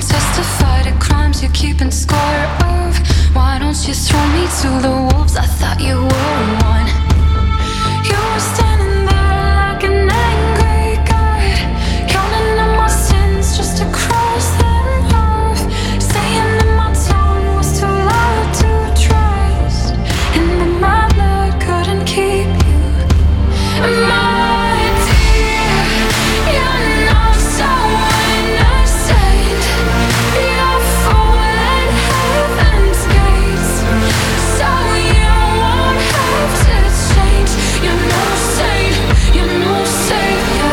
testify to crimes you're keeping score of. Why don't you throw me to the wolves? I thought you were one. You were standing there like an angry god, counting on my sins just to cross them off, saying that my tongue was too loud to trust, and that my blood couldn't keep you. My dear, you're not so innocent. You're fooling heaven's gates, so you won't have to change. You're no saint, you're no savior.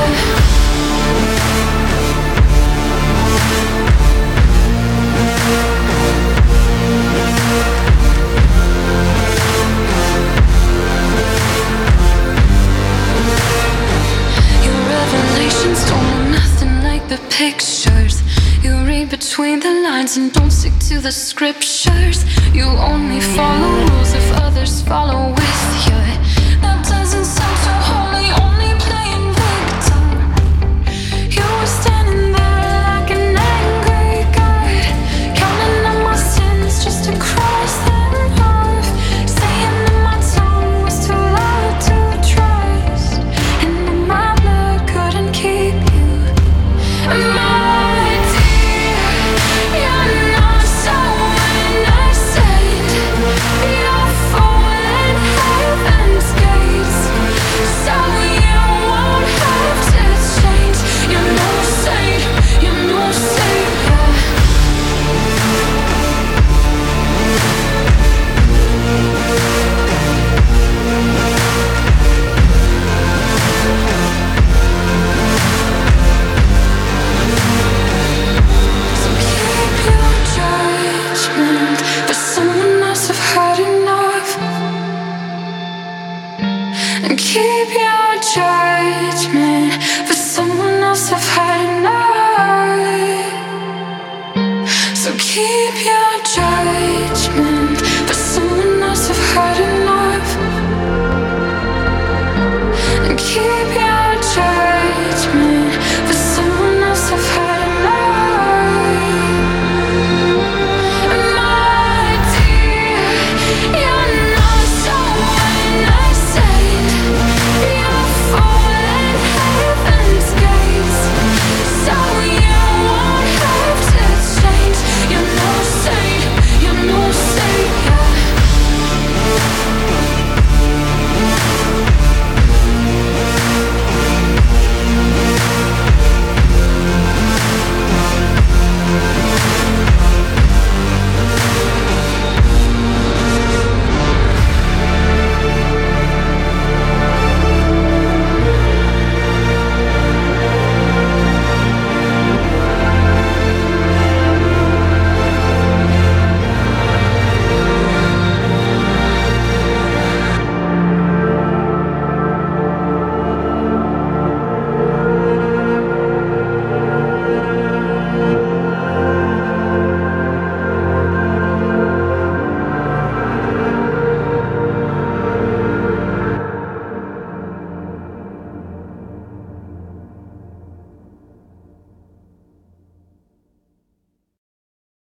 Your revelations don't look nothing like the pictures. You read between the lines and don't stick to the scriptures. You only follow rules if others follow with you. That doesn't sound so holy, only playing victim. You were standing there like an angry god, counting on my sins just to cross them off, saying that my tongue was too loud to trust, and that my blood couldn't keep you. My dear, you're not so innocent. You're fooling heaven's gates, so you won't have to change. You're no saint, you're no savior. So keep your judgment for someone else. I've had enough. And keep your judgment for someone else. I've had enough. So keep your judgment.